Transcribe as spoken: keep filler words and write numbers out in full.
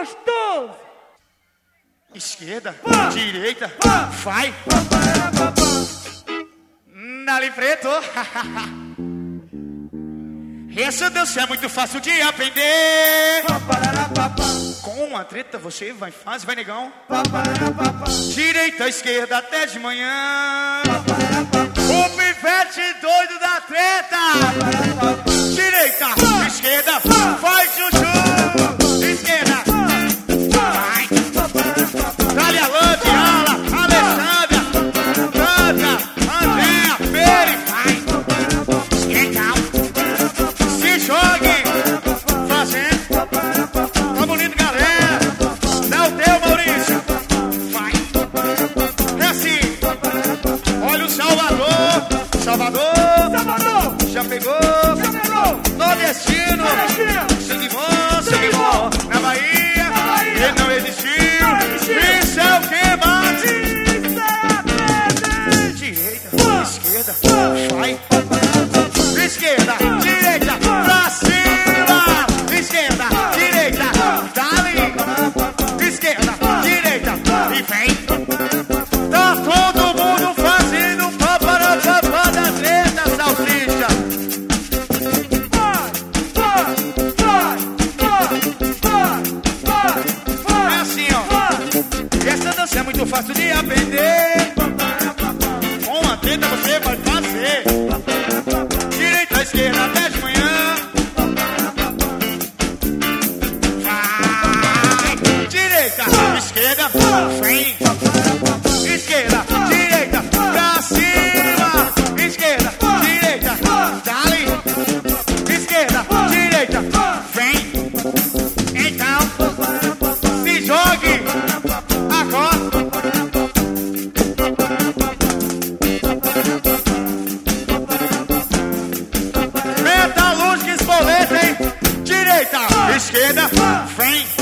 gostoso. Esquerda, Pá. direita, Pá. vai. Nali preto. Essa dança é muito fácil de aprender. Com uma treta você vai fácil, vai negão. Direita, esquerda até de manhã. O pivete doido da treta. Direita, esquerda, vai chuchu. Esquerda, vai. Dali Alan, Diala, Alexandra, Tânia, Andréa, Peri, vai. Legal. Se jogue, fazendo. Tá bonito, galera. Dá o teu, Maurício. Vai. É assim. Olha o Salvador. Salvador. Salvador. Já pegou. Já pegou. Nordestino. Nordestino. Sangue bom, sangue bom. Na Bahia. Na Bahia. Ele não existiu. Não existiu. Isso é o que mais? Isso é Direita, Pá. esquerda, Pá. vai. Esquerda, direita, pra cima. Esquerda, direita, dali. Esquerda, direita, e vem. Tá todo mundo fazendo paparapapá da treta, salsicha. Vai, vai, vai, vai, vai. É assim, ó. Essa dança é muito fácil de aprender. Com uma treta você vai fazer. Direita, esquerda, até de manhã. Vai. Direita, esquerda, vem. Esquerda, direita, pra cima. Esquerda, direita, dali. Esquerda, direita, vem. Então, se jogue agora. Metalúrgica Espoleta, hein? Direita, esquerda, vem.